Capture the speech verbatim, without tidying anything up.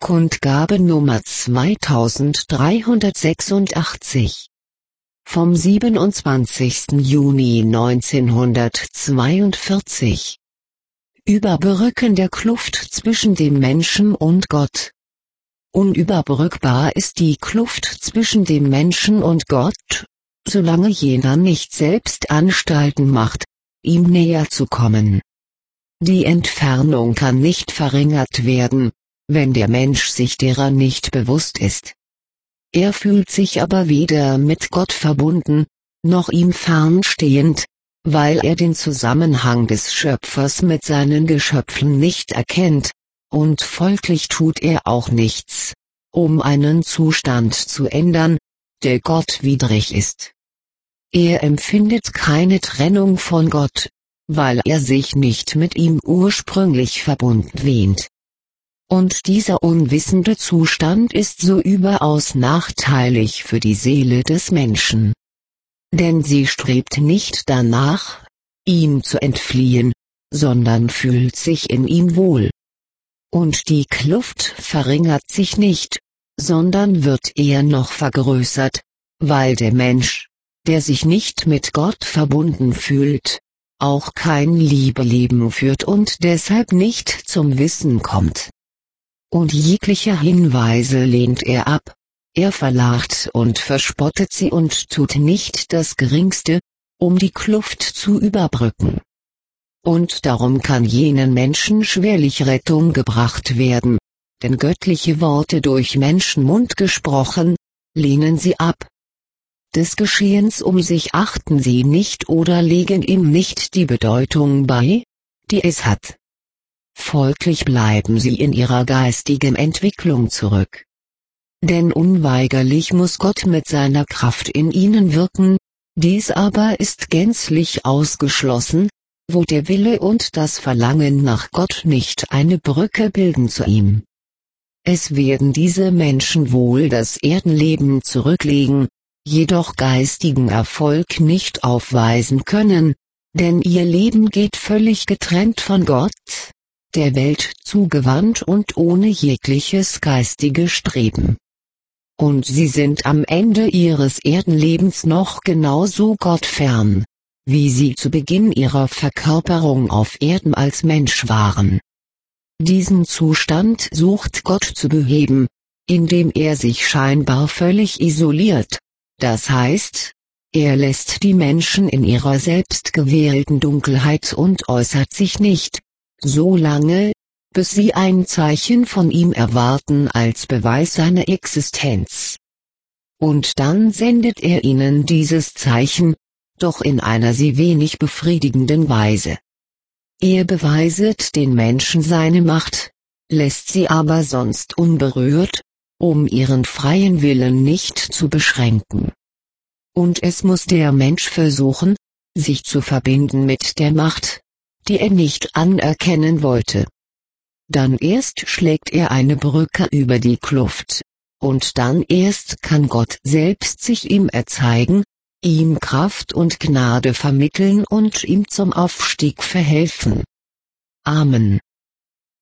Kundgabe Nummer zweitausenddreihundertsechsundachtzig vom siebenundzwanzigsten Juni neunzehnhundertzweiundvierzig. Überbrücken der Kluft zwischen dem Menschen und Gott. Unüberbrückbar ist die Kluft zwischen dem Menschen und Gott, solange jener nicht selbst Anstalten macht, ihm näher zu kommen. Die Entfernung kann nicht verringert werden, wenn der Mensch sich derer nicht bewusst ist. Er fühlt sich aber weder mit Gott verbunden, noch ihm fernstehend, weil er den Zusammenhang des Schöpfers mit seinen Geschöpfen nicht erkennt, und folglich tut er auch nichts, um einen Zustand zu ändern, der gottwidrig ist. Er empfindet keine Trennung von Gott, weil er sich nicht mit ihm ursprünglich verbunden wähnt. Und dieser unwissende Zustand ist so überaus nachteilig für die Seele des Menschen. Denn sie strebt nicht danach, ihm zu entfliehen, sondern fühlt sich in ihm wohl. Und die Kluft verringert sich nicht, sondern wird eher noch vergrößert, weil der Mensch, der sich nicht mit Gott verbunden fühlt, auch kein Liebeleben führt und deshalb nicht zum Wissen kommt. Und jegliche Hinweise lehnt er ab, er verlacht und verspottet sie und tut nicht das Geringste, um die Kluft zu überbrücken. Und darum kann jenen Menschen schwerlich Rettung gebracht werden, denn göttliche Worte durch Menschenmund gesprochen, lehnen sie ab. Des Geschehens um sich achten sie nicht oder legen ihm nicht die Bedeutung bei, die es hat. Folglich bleiben sie in ihrer geistigen Entwicklung zurück. Denn unweigerlich muss Gott mit seiner Kraft in ihnen wirken, dies aber ist gänzlich ausgeschlossen, wo der Wille und das Verlangen nach Gott nicht eine Brücke bilden zu ihm. Es werden diese Menschen wohl das Erdenleben zurücklegen, jedoch geistigen Erfolg nicht aufweisen können, denn ihr Leben geht völlig getrennt von Gott, der Welt zugewandt und ohne jegliches geistige Streben. Und sie sind am Ende ihres Erdenlebens noch genauso gottfern, wie sie zu Beginn ihrer Verkörperung auf Erden als Mensch waren. Diesen Zustand sucht Gott zu beheben, indem er sich scheinbar völlig isoliert, das heißt, er lässt die Menschen in ihrer selbstgewählten Dunkelheit und äußert sich nicht, so lange, bis sie ein Zeichen von ihm erwarten als Beweis seiner Existenz. Und dann sendet er ihnen dieses Zeichen, doch in einer sie wenig befriedigenden Weise. Er beweiset den Menschen seine Macht, lässt sie aber sonst unberührt, um ihren freien Willen nicht zu beschränken. Und es muss der Mensch versuchen, sich zu verbinden mit der Macht, die er nicht anerkennen wollte. Dann erst schlägt er eine Brücke über die Kluft, und dann erst kann Gott selbst sich ihm erzeigen, ihm Kraft und Gnade vermitteln und ihm zum Aufstieg verhelfen. Amen.